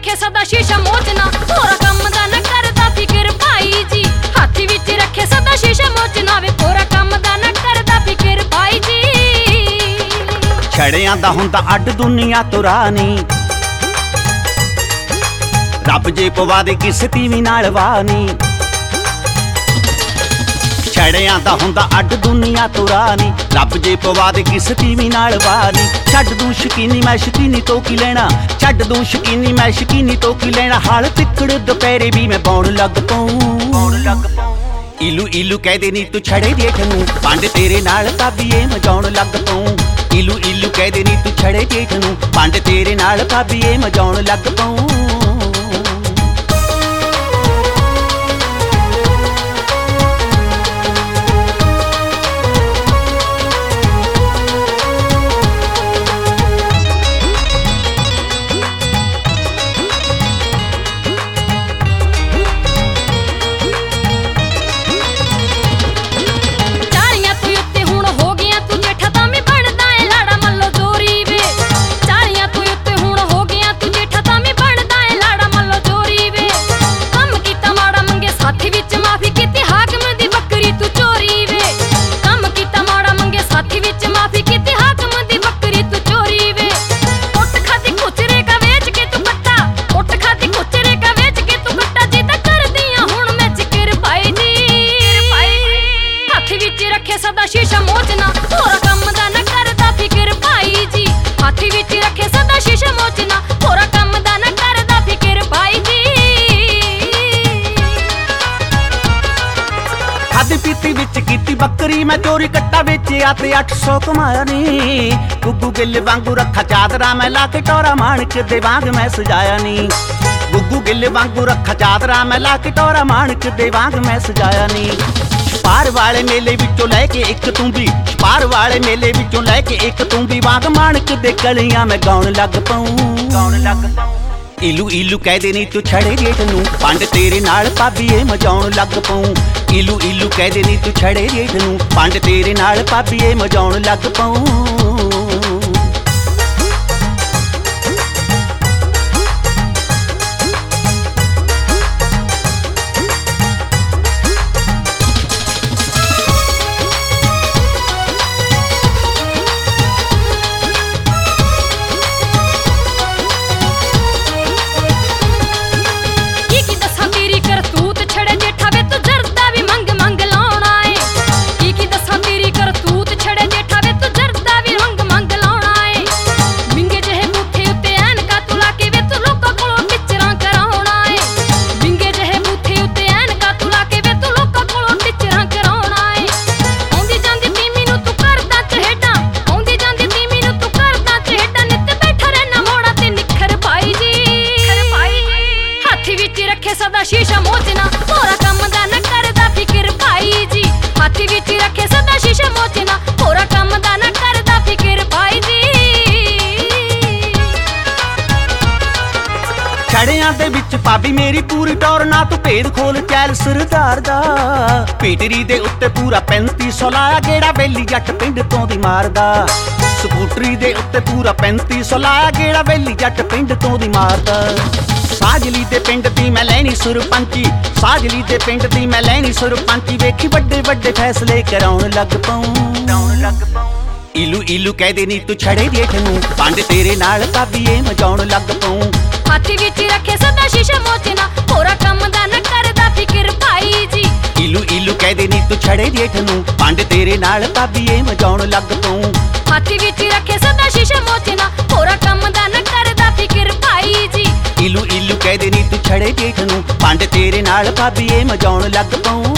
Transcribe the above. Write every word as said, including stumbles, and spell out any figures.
रखे सदा शीशा मोचना, कोरा कम दा न करदा फिकर भाई जी। हाथी विच रखे सदा शीशा मोचना वे, कोरा कम दा न करदा फिकर भाई जी। छड़ियां दा हुंदा अड्ड दुनिया तो रानी, रब जे पवा दे किस तीवी नाल वानी। छड़ियां दा हुंदा अड्ड दुनिया तो रानी, रब जे पवा दे किस तीवी नाल वानी। छड्ड दूं शकीनी मैं शकीनी तो की लेना, छड्ड दूं शकीनी मैं शकीनी तो की लेना। हाल तिकड़ दुपहरे भी मैं बौण लग पाऊं। इलू इलू कह दे नी तू छड़े जेठ नूं, पंड तेरे नाल भाभीए मजाउण लग पाऊं। इलू इलू कह दे नी तू छड़े जेठ नूं, पंड तेरे नाल भाभीए मजाउण लग पाऊं। सदा शीशा मोचना, कोरा कम दा न करदा फिकर भाई जी। हाथी विच रखे सदा शीशा मोचना, कोरा कम दा न करदा फिकर भाई जी। खादी पीती विच कीती बकरी मैं चोरी, कट्टा बेचिया ते अठ सौ कमाया नी। गुग्गू गिल वांगू रखा चादरा मैं लाके, टोरा माणक दे वांग मैं सजाया नी। गुग्गू गिल वांगू रखा चादरा मैं लाके, टोरा माणक दे वांग मैं सजाया नी। पार वाले मेले विचों लैके एक तू भी, पार वाले मेले विचों लैके एक तू भी। वांग माणक दे कलियां मैं गाउण लग पाऊं, गाउण लग पाऊं। इलू इलू कह दे नी तू छड़े जेठ नूं, पंड तेरे नाल भाभीए मजाउण लग पाऊं। इलू इलू कह दे नी तू छड़े जेठ नूं, पंड तेरे नाल भाभीए मजाउण लग पाऊं। सदा शीशा मोचना, कोरा कम दा न करदा फिकर भाई जी। हाथी विच रखे सदा शीशा मोचना, कोरा कम दा न करदा फिकर भाई जी। छड़ियां दे विच भाभी मेरी पूरी टौर, ना तू भेद खोल चैल सरदार दा। पीटरी दे उत्ते पूरा पैंती सौ लाया, गेड़ा बेली जट पिंड तों दी मारदा। ਸਕੂਟਰੀ ਦੇ ਉੱਤੇ ਪੂਰਾ पैंती सौ ਲਾਇਆ, ਗੇੜਾ ਵੇਲੀ ਜੱਟ ਪਿੰਡ ਤੋਂ ਦੀ ਮਾਰਦਾ। ਸਾਜਲੀ ਦੇ ਪਿੰਡ ਦੀ ਮੈਂ ਲੈਣੀ ਸਰਪੰਚੀ, ਸਾਜਲੀ ਦੇ ਪਿੰਡ ਦੀ ਮੈਂ ਲੈਣੀ ਸਰਪੰਚੀ। ਵੇਖੀ ਵੱਡੇ ਵੱਡੇ ਫੈਸਲੇ ਕਰਾਉਣ ਲੱਗ ਪਾਉਂ, ਕਰਾਉਣ ਲੱਗ ਪਾਉਂ। ਇਲੂ ਇਲੂ ਕਹਿ ਦੇ ਨੀ ਤੂੰ ਛੜੇ ਜੇਠ ਨੂੰ, ਪੰਡ ਤੇਰੇ ਨਾਲ ਭਾਬੀਏ ਮਜਾਉਣ ਲੱਗ ਪਾਉਂ। ਹਾਥੀ ਵਿੱਚ ਰੱਖੇ ਸਦਾ ਸ਼ੀਸ਼ਾ ਮੋਚਣਾ, ਹੋਰਾ ਕੰਮ ਦਾ ਨਾ ਕਰਦਾ ਫਿਕਰ ਭਾਈ ਜੀ। ਇਲੂ ਇਲੂ ਕਹਿ ਦੇ ਨੀ ਤੂੰ ਛੜੇ ਜੇਠ ਨੂੰ, ਪੰਡ ਤੇਰੇ ਨਾਲ ਭਾਬੀਏ ਮਜਾਉਣ ਲੱਗ ਪਾਉਂ। हाथी विच रखे सदा शीशा मोचना, होरा कम दा न करदा फिकर भाई जी। इलू इलू कह दे नी तू छड़े जेठ नूं, पंड तेरे नाल भाभीए मजाउण लग पाऊं।